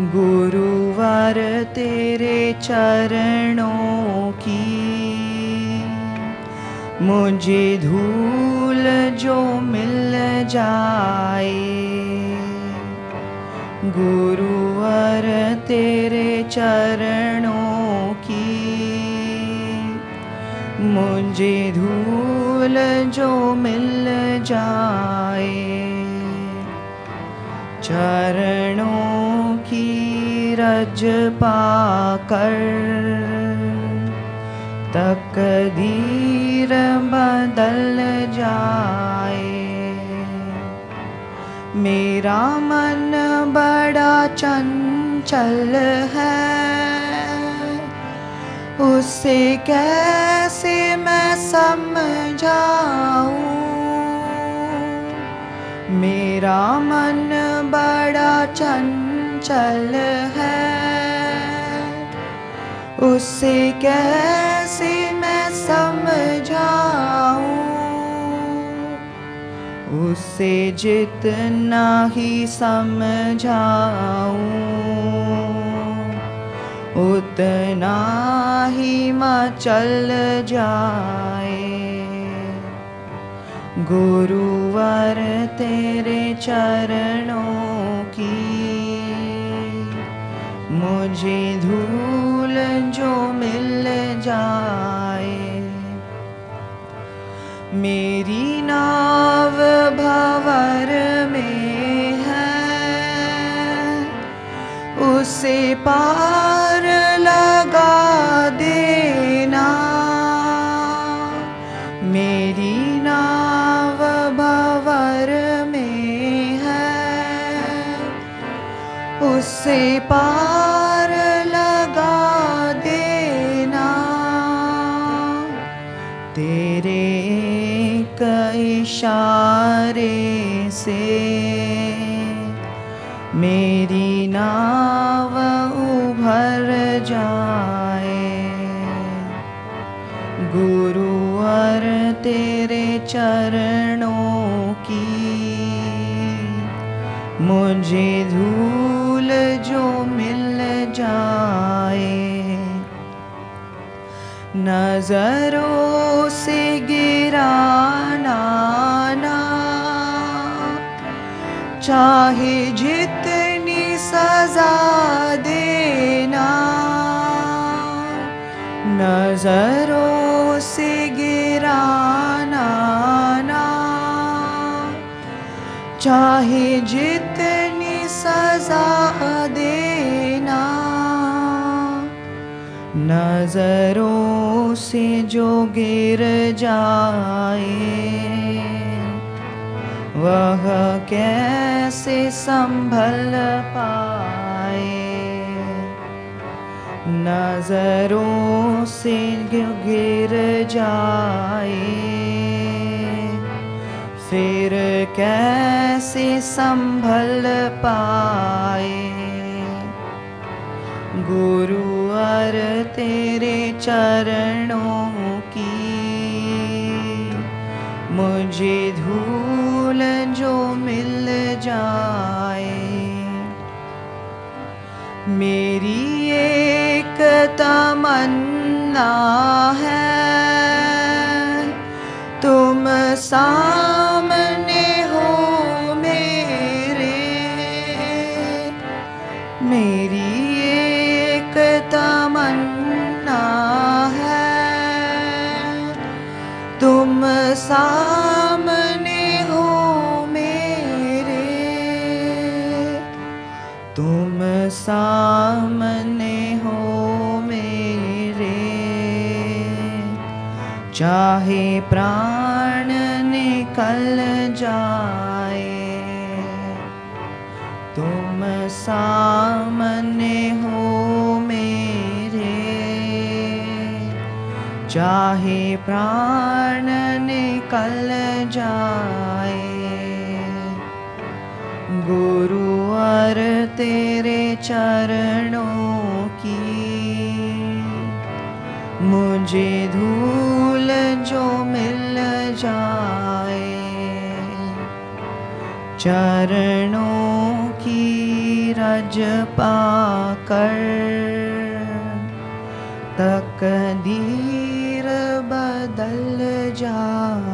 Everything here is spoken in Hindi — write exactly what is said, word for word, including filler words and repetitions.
गुरुवर तेरे चरणों की मुझे धूल जो मिल जाए। गुरुवर तेरे चरणों की मुझे धूल जो मिल जाए। चरणों की रज पाकर तकदीर बदल जाए। मेरा मन बड़ा चंचल है, उसे कैसे मैं समझाऊं। मेरा मन बड़ा चंचल है, उसे कैसे मैं समझाऊं। उसे जितना ही समझाऊं उतना ही मचल जाए। गुरुवर तेरे चरणों की मुझे धूल जो मिल जाए। मेरी नाव भंवर में है, उसे पार लगा देना। मेरी नाव भंवर में है, उसे पार लगा देना। तेरे एक इशारे से मेरी नाव उभर जाए। गुरुवर तेरे चरणों की मुझे धूल जो मिल जाए। नजरों से गिराना ना, चाहे जितनी सजा देना। नजरों से गिराना ना, चाहे जितनी सजा देना। नजरों से जो गिर जाए वह कैसे संभल पाए। नजरों से गिर जाए फिर कैसे संभल पाए। गुरुवर तेरे चरणों की मुझे धूल जो मिल जाए। मेरी एक तमन्ना है, तुम सामने हो मेरे। मेरी एक तमन्ना है, तुम सामने हो मेरे। तुम सामने हो मेरे, चाहे प्राण निकल जाए। तुम सामने हो मेरे, चाहे प्राण निकल जाए। गुरुवर तेरे चरणों की मुझे धूल जो मिल जाए। चरणों की रज पाकर तकदीर बदल जाए।